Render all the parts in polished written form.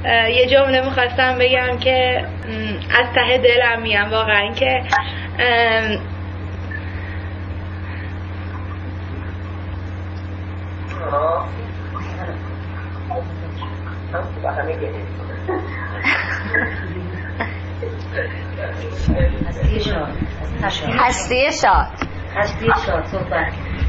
یه جمله میخواستم بگم که از ته دلم میگم واقعا که هستی شاد صحبت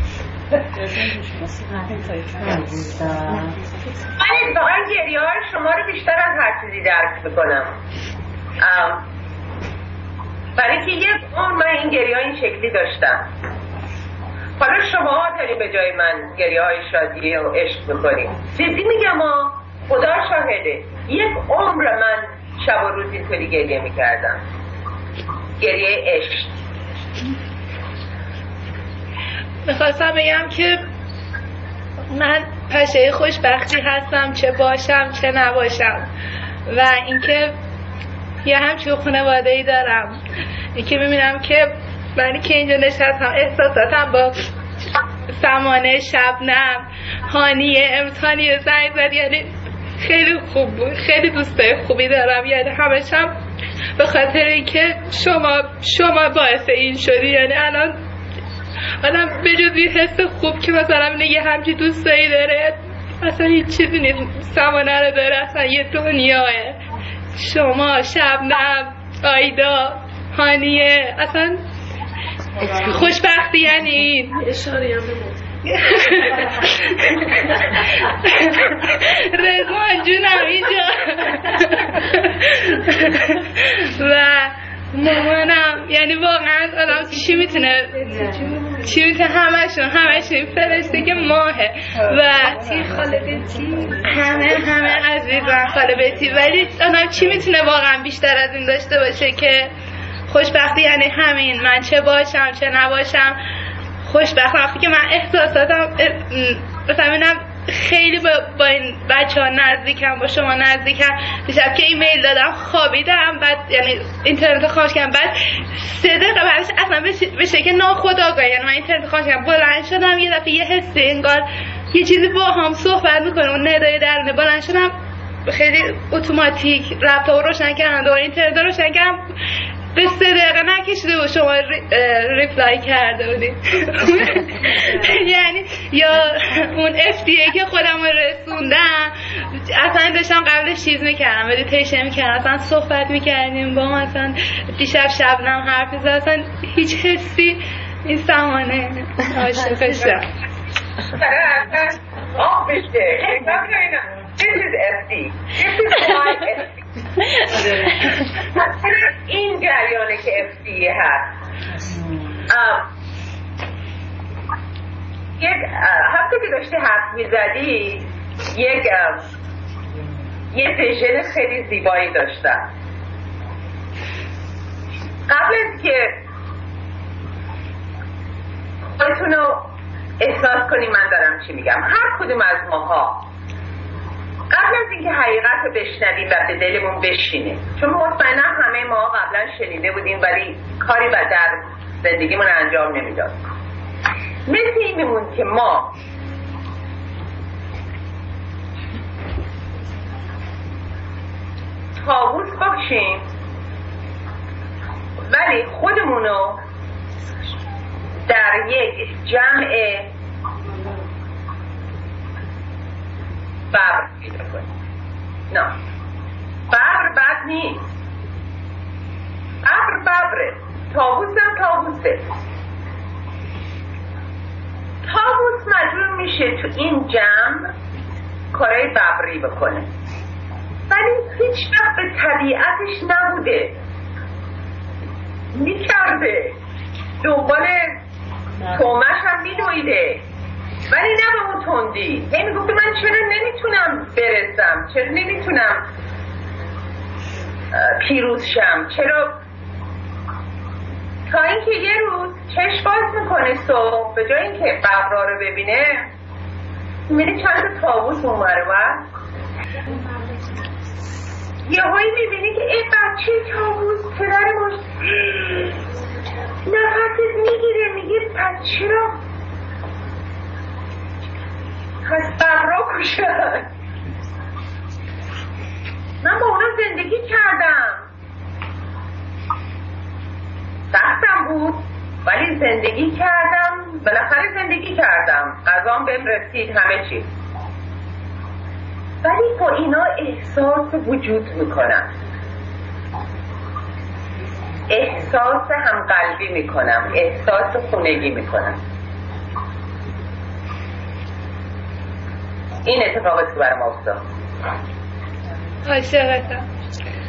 من واقعا گریه های شما رو بیشتر از هر چیزی درک میکنم، برای که یک عمر من این گریه های این شکلی داشتم. حالا شما داری به جای من گریه های شادی و عشق میکنیم. جدی میگم خدا شاهده، یک عمر من شب و روز اینطوری گریه میکردم، گریه عشق. میخواستم بگم که من پشه خوشبختی هستم، چه باشم چه نباشم، و اینکه یه همچین خانواده‌ای دارم، اینکه میبینم که من که اینجا نشستم احساساتم با سمانه، شبنم، هانیه، امتحانیه زنگ زد، یعنی خیلی خوب بود، خیلی دوستای خوبی دارم، یعنی همشم به خاطر اینکه شما باعث این شدی. یعنی الان آدم به جز این حس خوب که مثلا یه همچی دوستایی داره، اصلا هیچ چیزی نیست، سمانه رو داره، اصلا یه دنیاه. شما، شبنم، آیدا، هانیه، اصلا خوشبختی یعنی این. اشاره هم رضوان جونم اینجا و مامانم، یعنی واقعا آدم چی میتونه همشون فرشته که ماهه و خاله بیتی همه عزیزم خاله بیتی، ولی آدم چی میتونه واقعا بیشتر از این داشته باشه که خوشبختی یعنی همین. من چه باشم چه نباشم خوشبختم. وقتی که من احساساتم مثلا خیلی با این بچه ها نزدیکم، با شما نزدیکم. دیشب که ایمیل دادم خوابیدم، بعد یعنی اینترنت خاموش کردم، بعد 3 دقیقه بعدش اصلا به شکل ناخودآگاه، یعنی من اینترنت خاموش کردم، بلند شدم، یه دفعه یه حسی انگار یه چیزی با هم صحبت میکنه، اون ندای درونه، بلند شدم خیلی اتوماتیک لپتاپ رو روشن کردم، دوباره اینترنت رو روشن کردم، به 3 دقیقه نکشیده بود شما ریپلای کرده بودید. یعنی یا اون FDA که خودم رو رسوندم، اصلا داشتم قبلش چیز میکردم، مدیتیشن میکردم، اصلا صحبت میکردیم با مثلا دیشب شبنم حرف میزد، اصلا هیچ حسی این سمانه عاشقشم. آه بشه This is FD. This is why FD. این جریانه که FD هست. یک هفته که داشتی حرف میزدی یه ویژن خیلی زیبایی داشتم. قبل از که خودتون رو احساس کنی من دارم چی میگم، هر کدوم از ماها قبل از اینکه حقیقت رو بشنویم و به دلمون بشینه، چون مطمئنا همه ما قبلا شنیده بودیم ولی کاری در زندگیمون انجام نمیداد، مثل این میمون که ما طاووس باشیم ولی خودمونو در یک جمع ببر پیدا کنیم. نه ببر بد نیست، ببره، طاووس هم طاووسه. طاووس مجبور میشه تو این جمع کارهای ببری بکنه ولی هیچ وقت به طبیعتش نبوده، میکرده، دنبال تومش هم میدویده ولی نه به اون تندی. هی میگفته من چرا نمیتونم برسم، چرا نمیتونم پیروز شم، چرا، تا اینکه یه روز چشم باز میکنه صبح، به جای اینکه ببرا رو ببینه میبینه چند تا طاووس اونوره و یه هایی میبینی که ای بچه طاووس پدر باش نفست میگیره، میگه پس چرا پس ببرا کشن. من با اونا زندگی کردم، سختم بود ولی زندگی کردم، بالاخره زندگی کردم، غذام بهم رسید، همه چی. ولی با اینا احساس وجود میکنم، احساس همقلبی میکنم، احساس خونگی میکنم. این اتفاقاتی که برام افتاد. عاشقتم.